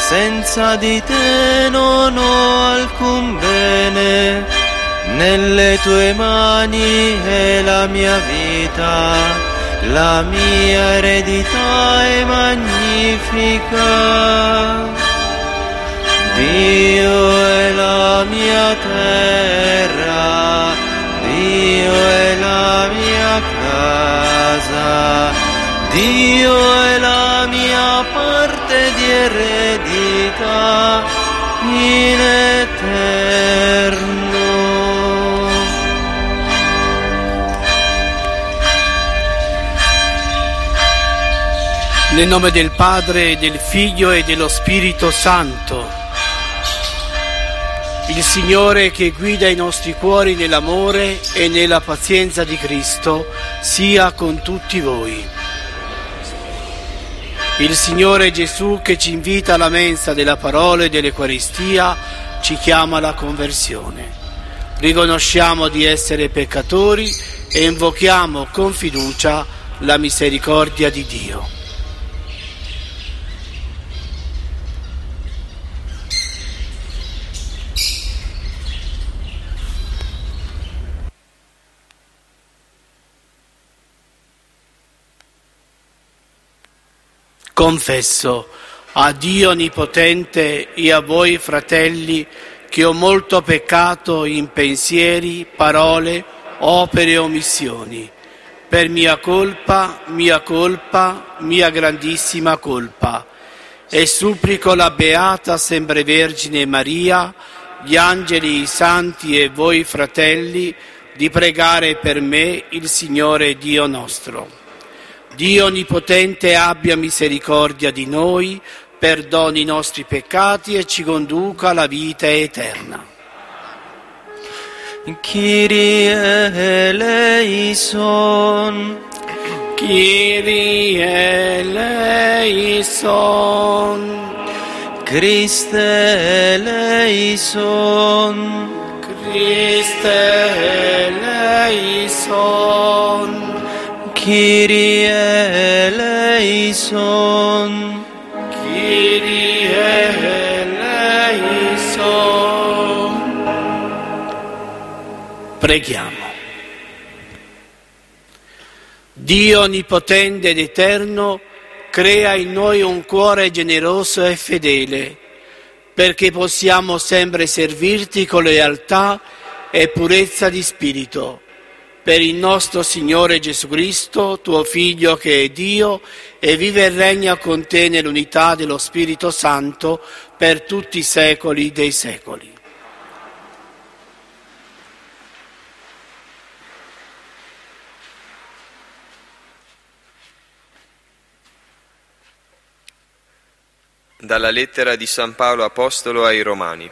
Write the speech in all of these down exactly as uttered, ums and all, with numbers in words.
senza di te non ho alcun bene, nelle tue mani è la mia vita, la mia eredità è magnifica. Dio è la mia terra, Dio è la mia casa, Dio è la mia parte di eredità in eterno. Nel nome del Padre, del Figlio e dello Spirito Santo. Il Signore che guida i nostri cuori nell'amore e nella pazienza di Cristo sia con tutti voi. Il Signore Gesù che ci invita alla mensa della parola e dell'Eucaristia ci chiama alla conversione. Riconosciamo di essere peccatori e invochiamo con fiducia la misericordia di Dio. Confesso a Dio Onnipotente e a voi, fratelli, che ho molto peccato in pensieri, parole, opere e omissioni, per mia colpa, mia colpa, mia grandissima colpa, e supplico la Beata Sempre Vergine Maria, gli angeli, i santi e voi, fratelli, di pregare per me il Signore Dio nostro. Dio Onnipotente abbia misericordia di noi, perdoni i nostri peccati e ci conduca alla vita eterna. Kyrie eleison, Kyrie eleison, Christe eleison, Christe eleison, Kyrie eleison, Kyrie eleison. Preghiamo. Dio Onnipotente ed Eterno, crea in noi un cuore generoso e fedele, perché possiamo sempre servirti con lealtà e purezza di spirito. Per il nostro Signore Gesù Cristo, tuo Figlio che è Dio e vive e regna con te nell'unità dello Spirito Santo per tutti i secoli dei secoli. Dalla lettera di San Paolo Apostolo ai Romani.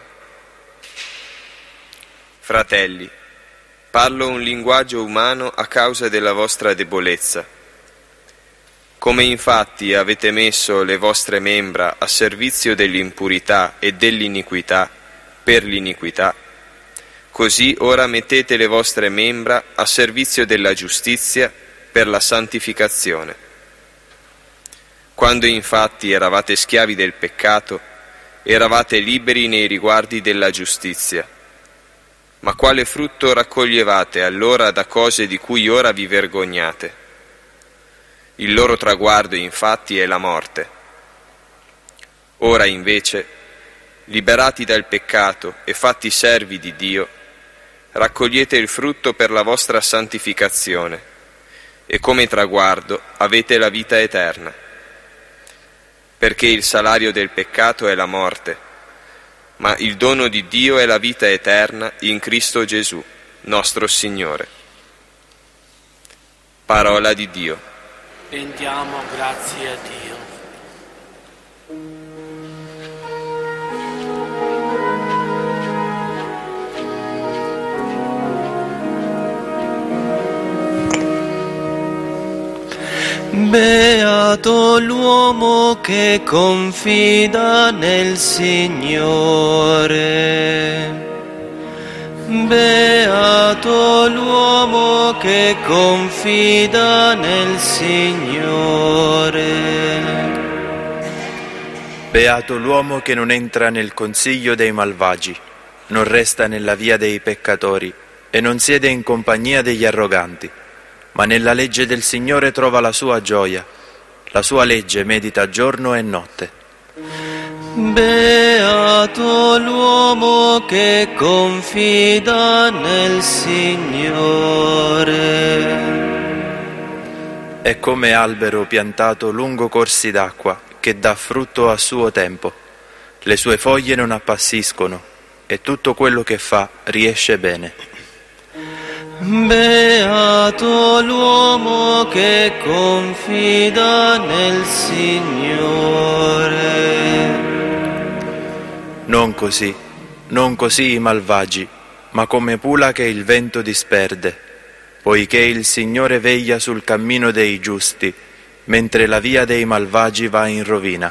Fratelli, parlo un linguaggio umano a causa della vostra debolezza. Come infatti avete messo le vostre membra a servizio dell'impurità e dell'iniquità per l'iniquità, così ora mettete le vostre membra a servizio della giustizia per la santificazione. Quando infatti eravate schiavi del peccato, eravate liberi nei riguardi della giustizia. Ma quale frutto raccoglievate allora da cose di cui ora vi vergognate? Il loro traguardo infatti è la morte. Ora invece, liberati dal peccato e fatti servi di Dio, raccogliete il frutto per la vostra santificazione e come traguardo avete la vita eterna. Perché il salario del peccato è la morte, ma il dono di Dio è la vita eterna in Cristo Gesù, nostro Signore. Parola di Dio. Rendiamo grazie a Dio. Beato l'uomo che confida nel Signore. Beato l'uomo che confida nel Signore. Beato l'uomo che non entra nel consiglio dei malvagi, non resta nella via dei peccatori e non siede in compagnia degli arroganti, ma nella legge del Signore trova la sua gioia. La sua legge medita giorno e notte. Beato l'uomo che confida nel Signore. È come albero piantato lungo corsi d'acqua, che dà frutto a suo tempo. Le sue foglie non appassiscono e tutto quello che fa riesce bene. Beato l'uomo che confida nel Signore. Non così, non così i malvagi, ma come pula che il vento disperde, poiché il Signore veglia sul cammino dei giusti, mentre la via dei malvagi va in rovina.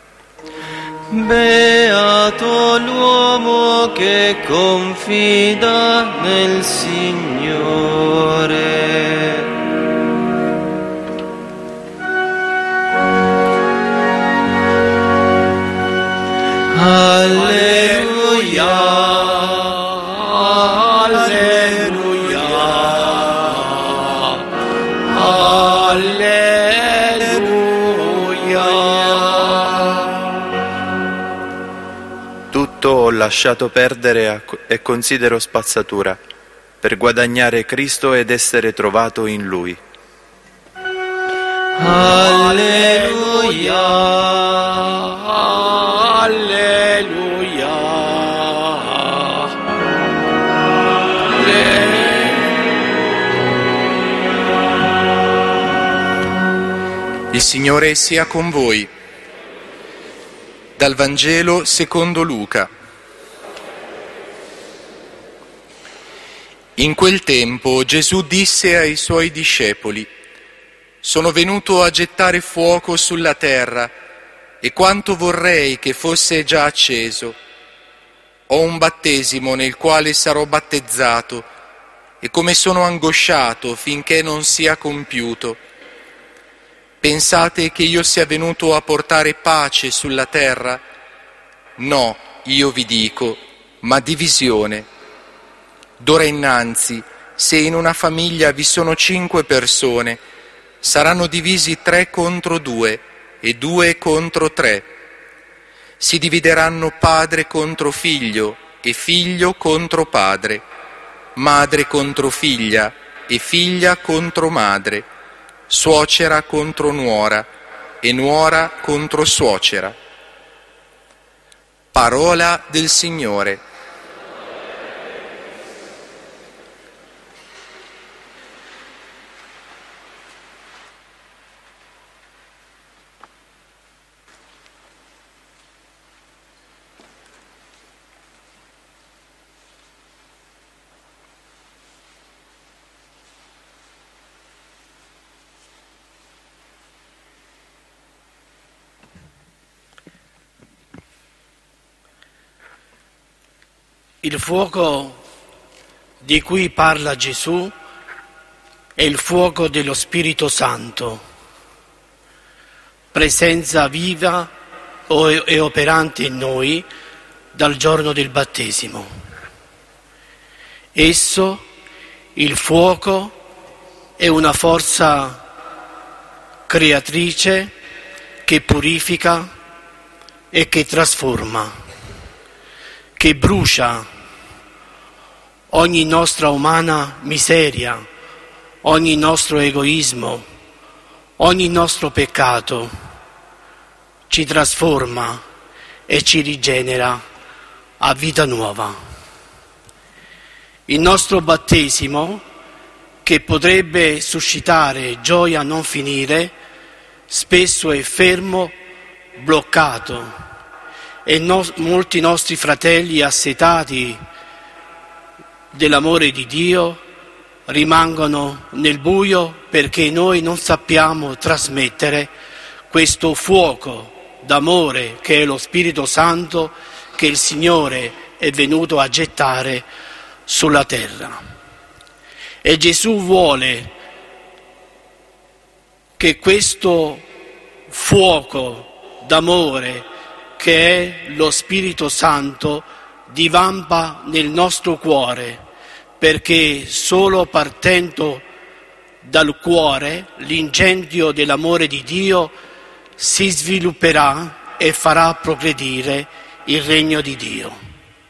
Beato l'uomo che confida nel Signore. Alleluia, alleluia, alleluia. Tutto ho lasciato perdere e considero spazzatura, per guadagnare Cristo ed essere trovato in Lui. Alleluia, alleluia, alleluia. Il Signore sia con voi. Dal Vangelo secondo Luca. In quel tempo Gesù disse ai suoi discepoli: «Sono venuto a gettare fuoco sulla terra, e quanto vorrei che fosse già acceso. Ho un battesimo nel quale sarò battezzato, e come sono angosciato finché non sia compiuto. Pensate che io sia venuto a portare pace sulla terra? No, io vi dico, ma divisione. D'ora innanzi, se in una famiglia vi sono cinque persone, saranno divisi tre contro due e due contro tre. Si divideranno padre contro figlio e figlio contro padre, madre contro figlia e figlia contro madre, suocera contro nuora e nuora contro suocera. Parola del Signore. Il fuoco di cui parla Gesù è il fuoco dello Spirito Santo, presenza viva e operante in noi dal giorno del battesimo. Esso, il fuoco, è una forza creatrice che purifica e che trasforma, che brucia ogni nostra umana miseria, ogni nostro egoismo, ogni nostro peccato, ci trasforma e ci rigenera a vita nuova. Il nostro battesimo, che potrebbe suscitare gioia a non finire, spesso è fermo, bloccato, e no, molti nostri fratelli assetati dell'amore di Dio rimangono nel buio perché noi non sappiamo trasmettere questo fuoco d'amore che è lo Spirito Santo che il Signore è venuto a gettare sulla terra. E Gesù vuole che questo fuoco d'amore che è lo Spirito Santo, divampa nel nostro cuore, perché solo partendo dal cuore l'incendio dell'amore di Dio si svilupperà e farà progredire il regno di Dio.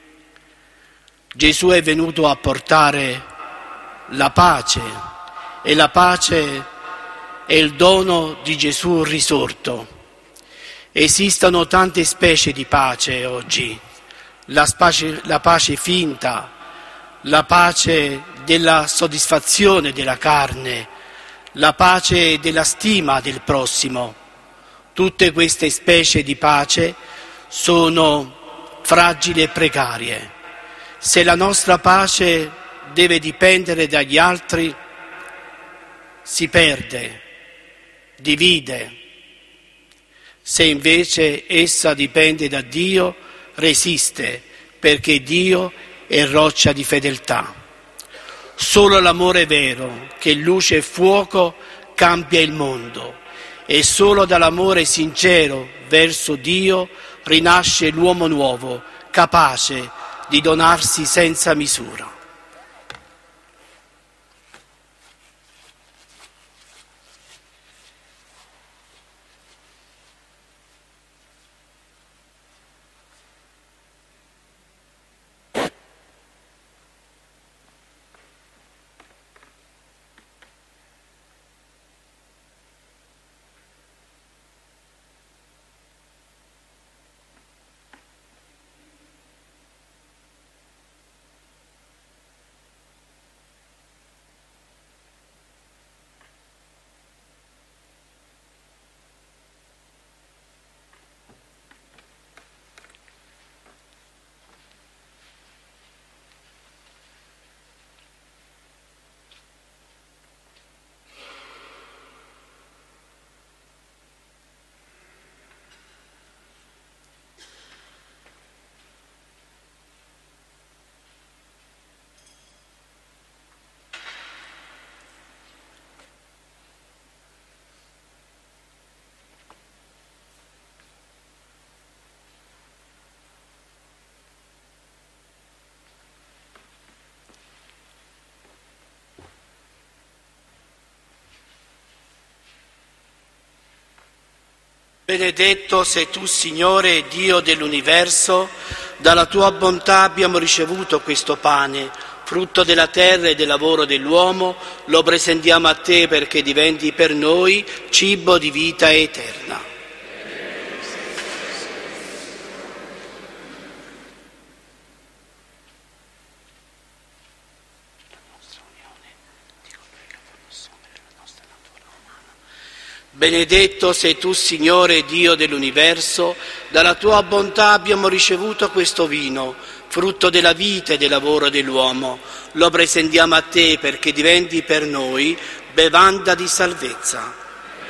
Gesù è venuto a portare la pace e la pace è il dono di Gesù risorto. Esistono tante specie di pace oggi, la pace, la pace finta, la pace della soddisfazione della carne, la pace della stima del prossimo. Tutte queste specie di pace sono fragili e precarie. Se la nostra pace deve dipendere dagli altri, si perde, divide. Se invece essa dipende da Dio, resiste, perché Dio è roccia di fedeltà. Solo l'amore vero, che luce e fuoco, cambia il mondo, e solo dall'amore sincero verso Dio rinasce l'uomo nuovo, capace di donarsi senza misura. Benedetto sei tu, Signore, Dio dell'universo, dalla tua bontà abbiamo ricevuto questo pane, frutto della terra e del lavoro dell'uomo, lo presentiamo a te perché diventi per noi cibo di vita eterna. Benedetto sei tu, Signore, Dio dell'universo, dalla tua bontà abbiamo ricevuto questo vino, frutto della vita e del lavoro dell'uomo. Lo presentiamo a te perché diventi per noi bevanda di salvezza.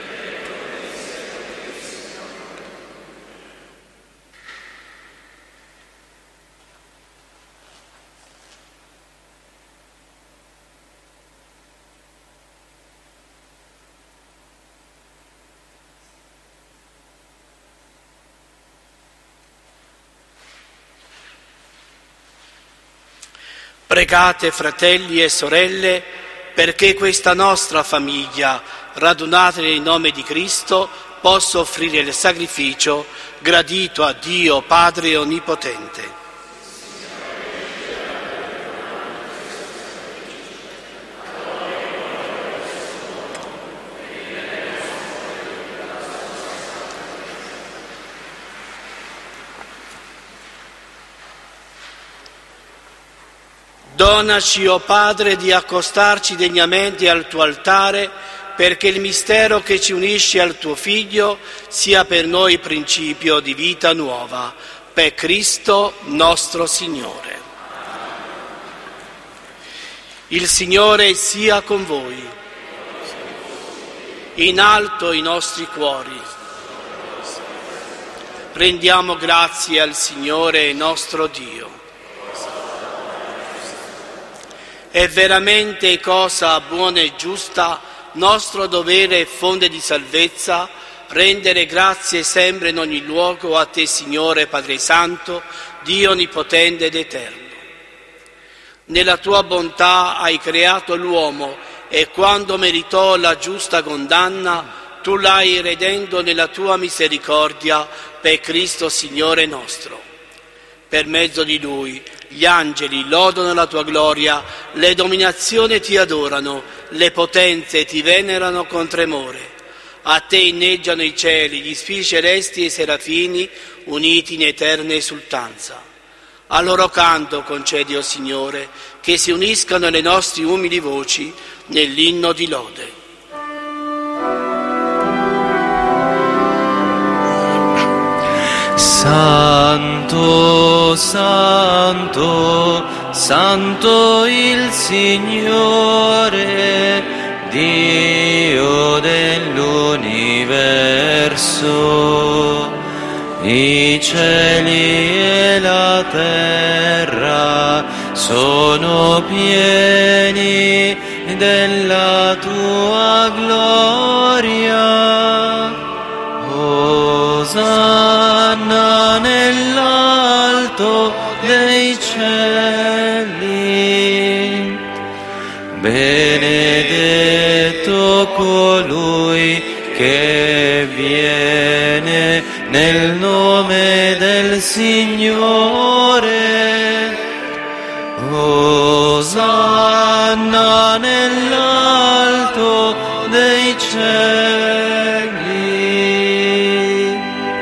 Pregate, fratelli e sorelle, perché questa nostra famiglia, radunata nel nome di Cristo, possa offrire il sacrificio gradito a Dio Padre Onnipotente. Donaci, o Padre, di accostarci degnamente al tuo altare, perché il mistero che ci unisce al tuo Figlio sia per noi principio di vita nuova. Per Cristo nostro Signore. Il Signore sia con voi. In alto i nostri cuori. Rendiamo grazie al Signore nostro Dio. È veramente cosa buona e giusta, nostro dovere e fonte di salvezza, rendere grazie sempre in ogni luogo a te, Signore Padre Santo, Dio onnipotente ed eterno. Nella tua bontà hai creato l'uomo e quando meritò la giusta condanna, tu l'hai redento nella tua misericordia per Cristo Signore nostro. Per mezzo di Lui gli angeli lodano la tua gloria, le dominazioni ti adorano, le potenze ti venerano con tremore. A te inneggiano i cieli, gli spiriti celesti e i serafini, uniti in eterna esultanza. A loro canto concedi, o Signore, che si uniscano le nostre umili voci nell'inno di lode. Santo, Santo, Santo il Signore, Dio dell'universo. I cieli e la terra sono pieni della tua gloria. Osanna nell'alto dei cieli. Benedetto colui che viene nel nome del Signore. Osanna nell'alto dei cieli.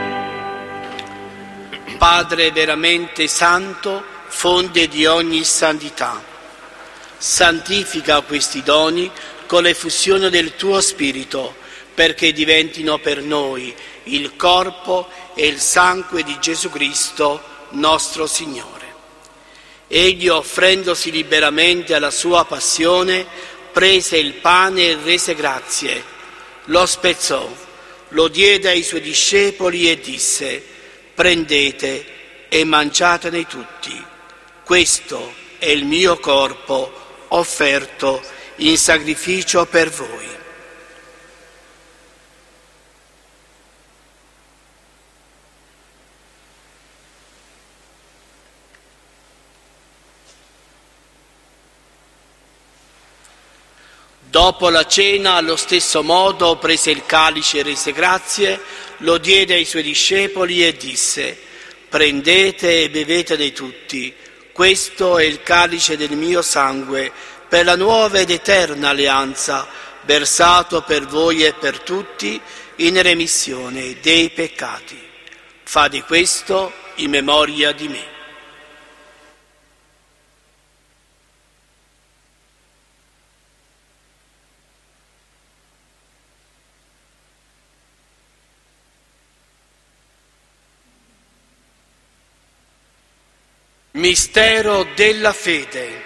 Padre veramente santo, fonte di ogni santità, santifica questi doni con l'effusione del tuo Spirito, perché diventino per noi il corpo e il sangue di Gesù Cristo, nostro Signore. Egli, offrendosi liberamente alla sua passione, prese il pane e rese grazie, lo spezzò, lo diede ai suoi discepoli e disse: prendete e mangiatene tutti, questo è il mio corpo offerto in sacrificio per voi. Dopo la cena, allo stesso modo, prese il calice e rese grazie, lo diede ai suoi discepoli e disse: prendete e bevetene tutti, questo è il calice del mio sangue, per la nuova ed eterna alleanza, versato per voi e per tutti in remissione dei peccati. Fate questo in memoria di me. Mistero della fede.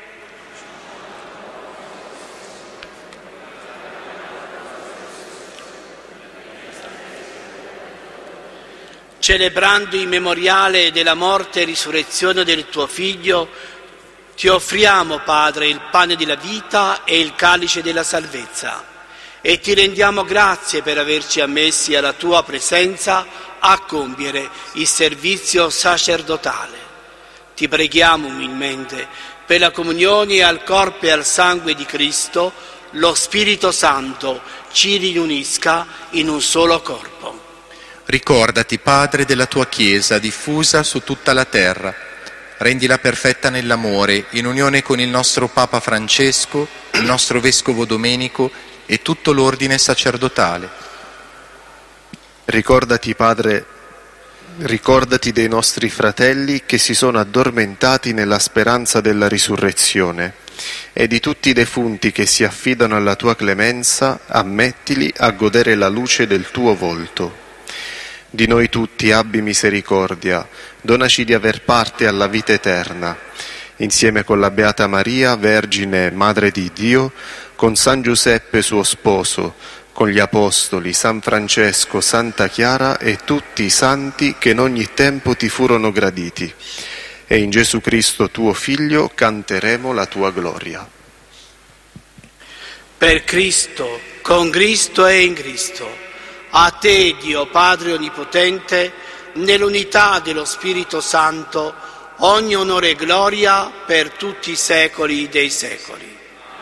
Celebrando il memoriale della morte e risurrezione del tuo Figlio, ti offriamo, Padre, il pane della vita e il calice della salvezza, e ti rendiamo grazie per averci ammessi alla tua presenza a compiere il servizio sacerdotale. Ti preghiamo umilmente per la comunione al corpo e al sangue di Cristo, lo Spirito Santo ci riunisca in un solo corpo. Ricordati, Padre, della tua Chiesa diffusa su tutta la terra. Rendila perfetta nell'amore, in unione con il nostro Papa Francesco, il nostro Vescovo Domenico e tutto l'ordine sacerdotale. Ricordati, Padre, ricordati dei nostri fratelli che si sono addormentati nella speranza della risurrezione, e di tutti i defunti che si affidano alla tua clemenza, ammettili a godere la luce del tuo volto. Di noi tutti abbi misericordia, donaci di aver parte alla vita eterna, insieme con la Beata Maria, Vergine, Madre di Dio, con San Giuseppe suo sposo, con gli Apostoli, San Francesco, Santa Chiara e tutti i santi che in ogni tempo ti furono graditi. E in Gesù Cristo tuo Figlio canteremo la tua gloria. Per Cristo, con Cristo e in Cristo, A te, Dio Padre Onnipotente, nell'unità dello Spirito Santo, ogni onore e gloria per tutti i secoli dei secoli.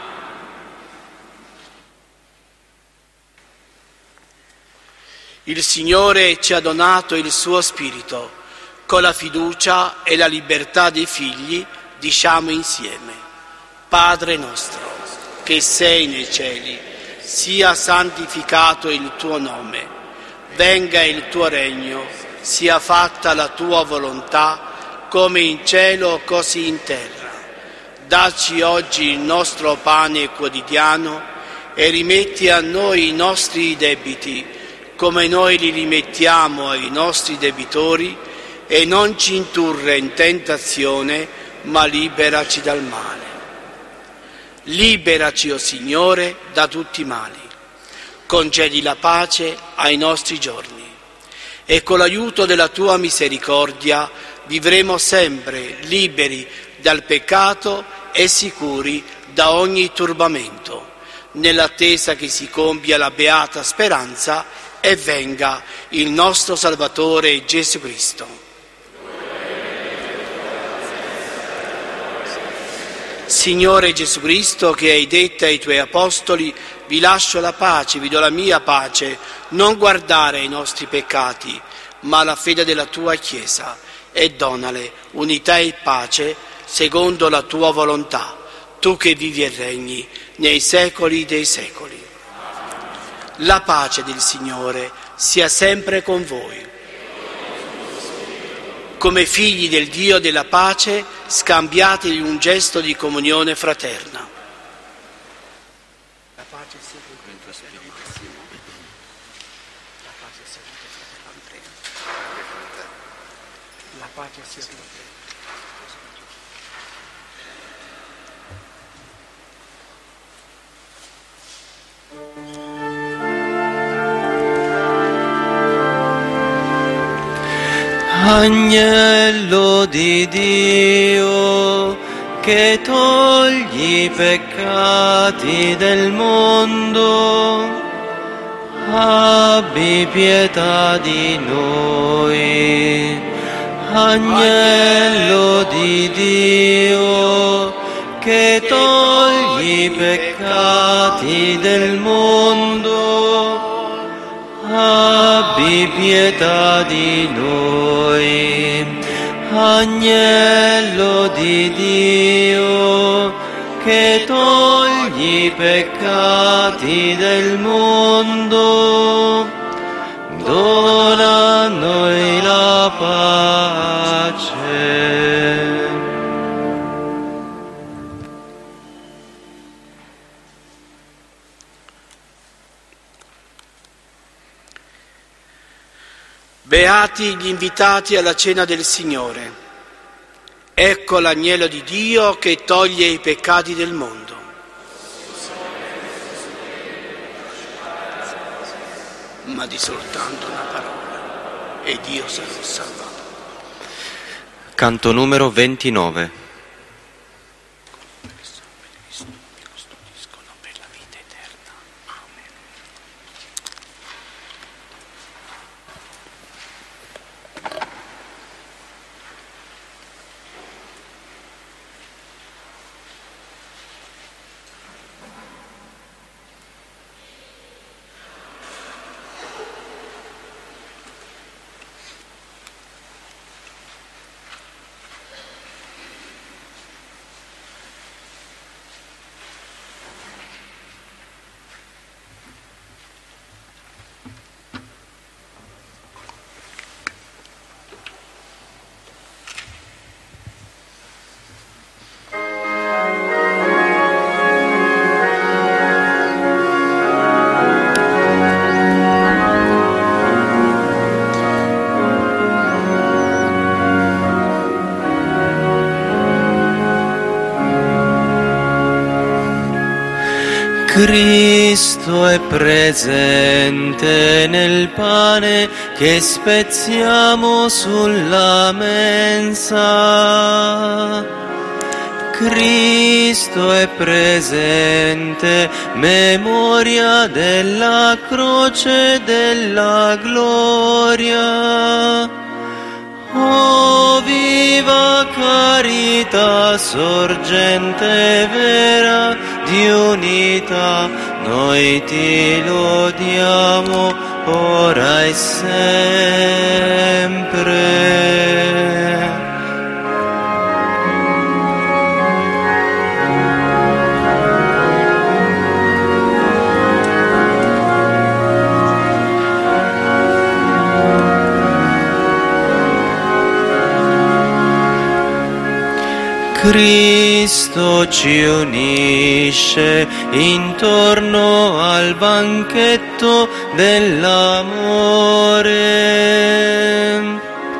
Il Signore ci ha donato il suo Spirito. Con la fiducia e la libertà dei figli diciamo insieme: Padre nostro, che sei nei cieli, sia santificato il tuo nome, venga il tuo regno, sia fatta la tua volontà, come in cielo così in terra. Dacci oggi il nostro pane quotidiano e rimetti a noi i nostri debiti, come noi li rimettiamo ai nostri debitori, e non ci indurre in tentazione, ma liberaci dal male. Liberaci, o Signore, da tutti i mali. Concedi la pace ai nostri giorni e con l'aiuto della tua misericordia vivremo sempre liberi dal peccato e sicuri da ogni turbamento, nell'attesa che si compia la beata speranza e venga il nostro Salvatore Gesù Cristo. Signore Gesù Cristo, che hai detto ai tuoi apostoli: vi lascio la pace, vi do la mia pace, non guardare ai nostri peccati, ma alla fede della tua Chiesa, e donale unità e pace secondo la tua volontà, tu che vivi e regni nei secoli dei secoli. La pace del Signore sia sempre con voi. Come figli del Dio della pace, scambiatevi un gesto di comunione fraterna. La pace sia con voi. La pace sia con te, Andrea. La pace sia con te. Agnello di Dio, che togli i peccati del mondo, abbi pietà di noi. Agnello di Dio, che togli i peccati del mondo, abbi pietà di noi. Agnello di Dio, che togli i peccati del mondo, dona a noi la pace. Beati gli invitati alla cena del Signore. Ecco l'agnello di Dio che toglie i peccati del mondo. Ma di soltanto una parola ed io sarò salvato. Canto numero ventinove. Cristo è presente nel pane che spezziamo sulla mensa. Cristo è presente, memoria della croce della gloria. Oh, viva carità, sorgente vera di unità, noi ti lodiamo ora e sempre. Cristo ci unisce intorno al banchetto dell'amore.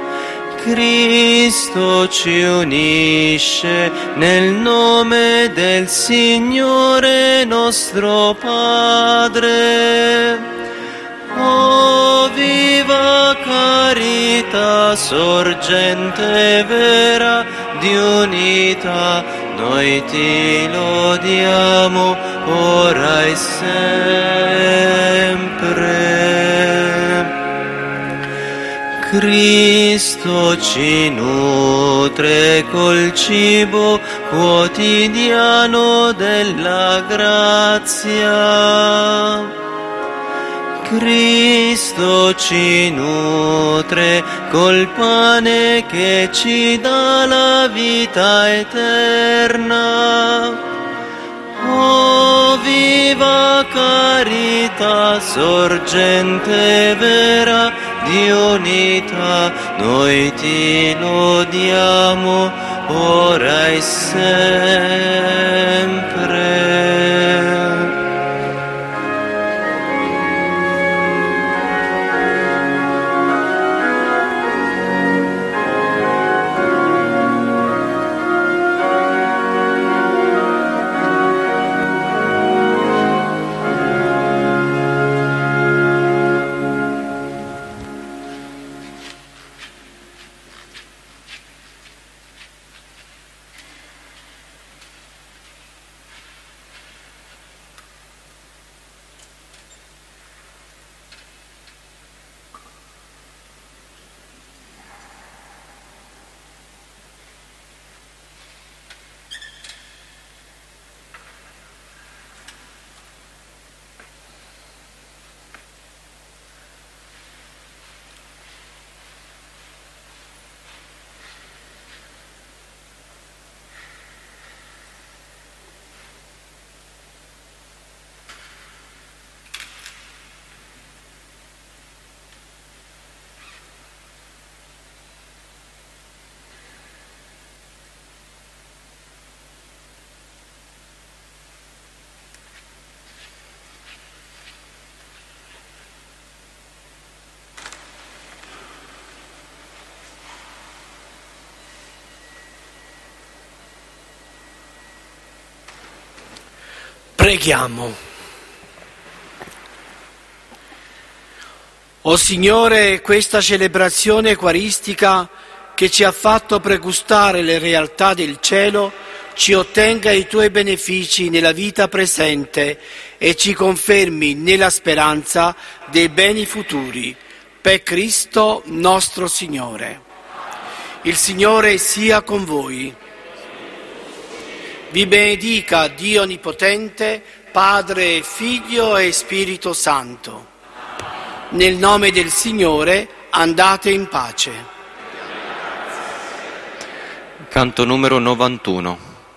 Cristo ci unisce nel nome del Signore nostro Padre. Oh, viva carità, sorgente vera di unità, noi ti lodiamo ora e sempre. Cristo ci nutre col cibo quotidiano della grazia. Cristo ci nutre col pane che ci dà la vita eterna. Oh, viva carità, sorgente vera di unità, noi ti lodiamo ora e sempre. Preghiamo. O Signore, questa celebrazione eucaristica che ci ha fatto pregustare le realtà del cielo, ci ottenga i Tuoi benefici nella vita presente e ci confermi nella speranza dei beni futuri. Per Cristo nostro Signore. Il Signore sia con voi. Vi benedica Dio Onnipotente, Padre, Figlio e Spirito Santo. Nel nome del Signore andate in pace. Canto numero novantuno.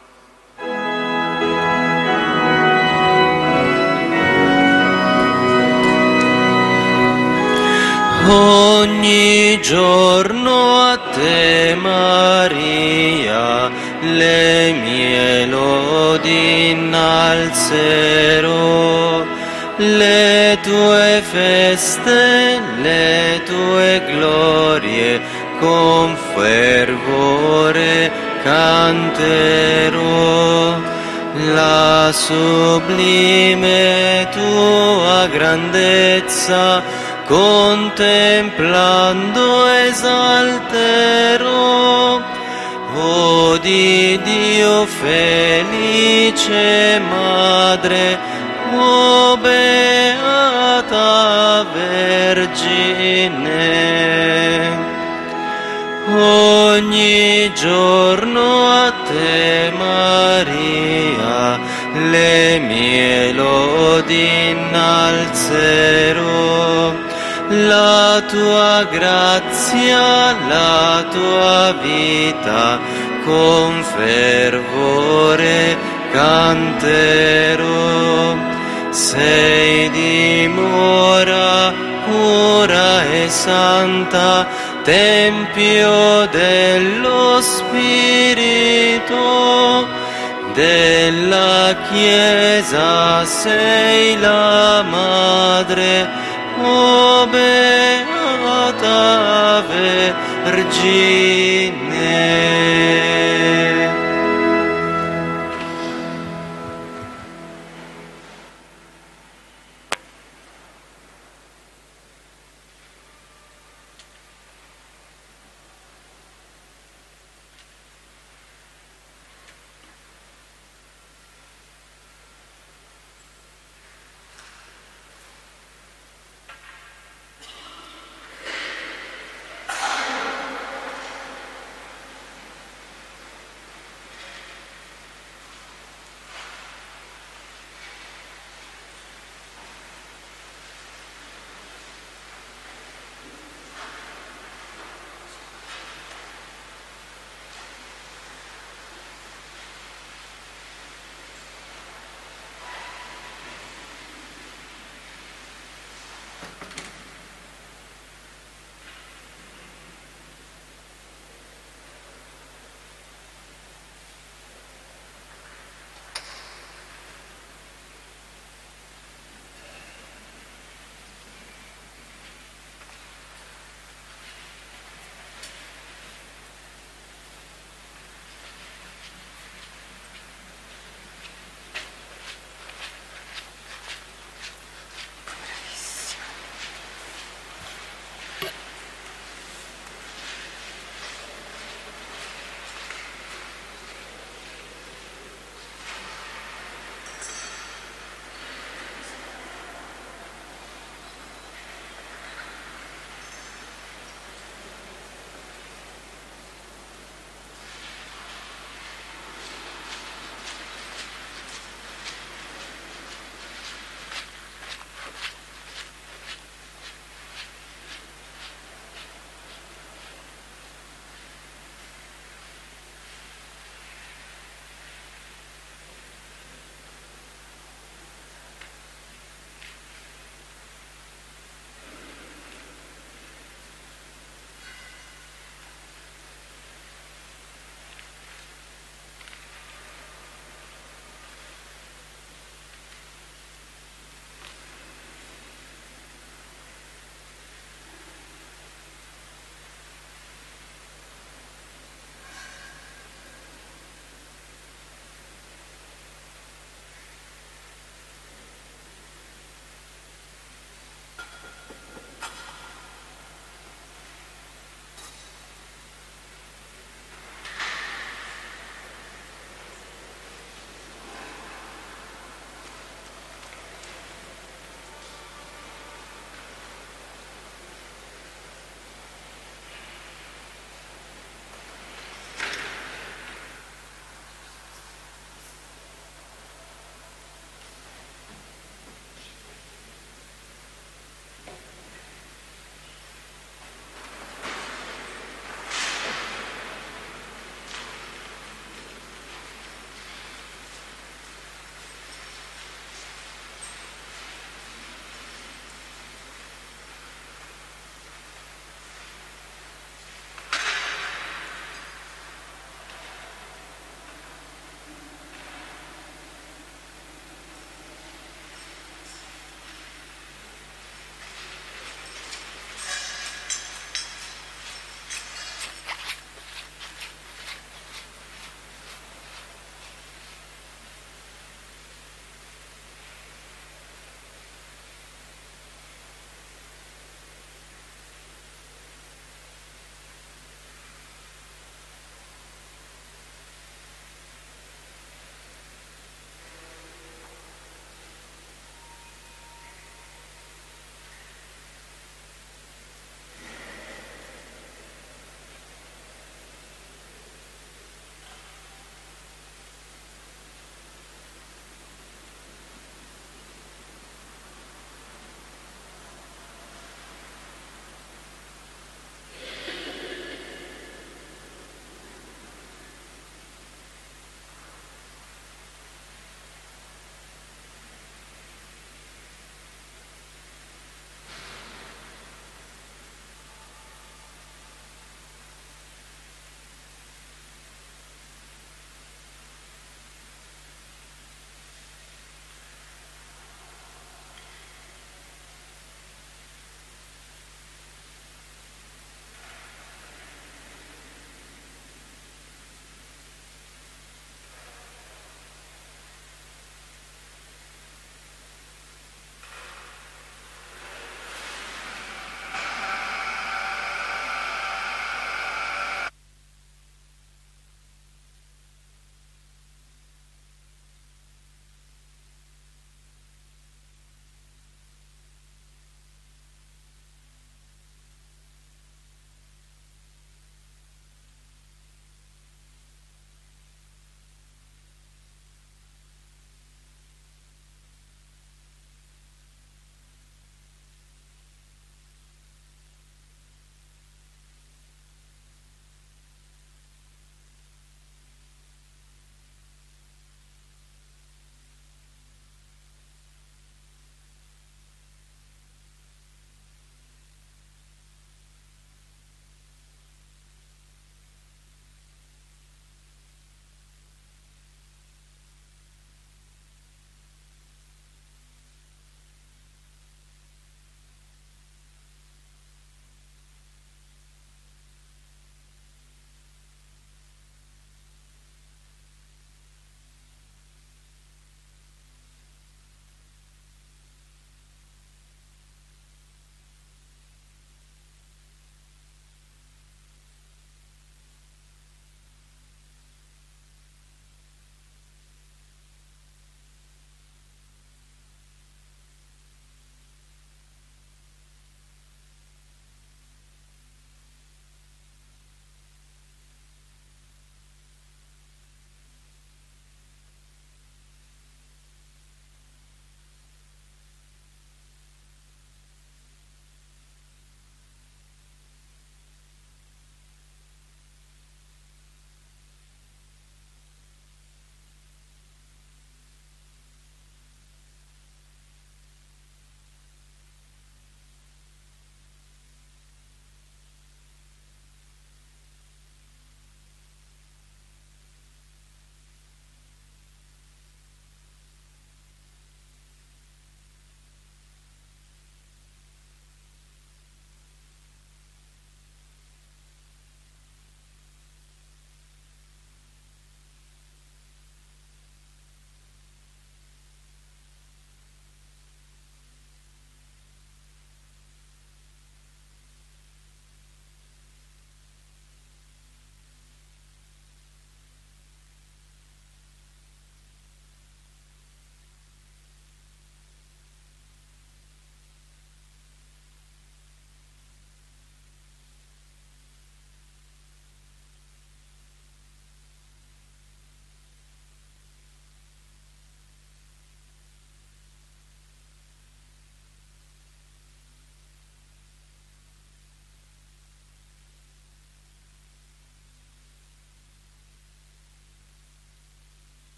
Ogni giorno a te, Maria, le mie lodi innalzerò, le tue feste, le tue glorie, con fervore canterò. La sublime tua grandezza, contemplando esalterò. o di Dio felice Madre, o Beata Vergine. Ogni giorno a te, Maria, le mie lodi innalzerò, la tua grazia, la tua vita, con fervore canterò. Sei dimora pura e santa, Tempio dello Spirito, della Chiesa sei la Madre, o Beata Vergine.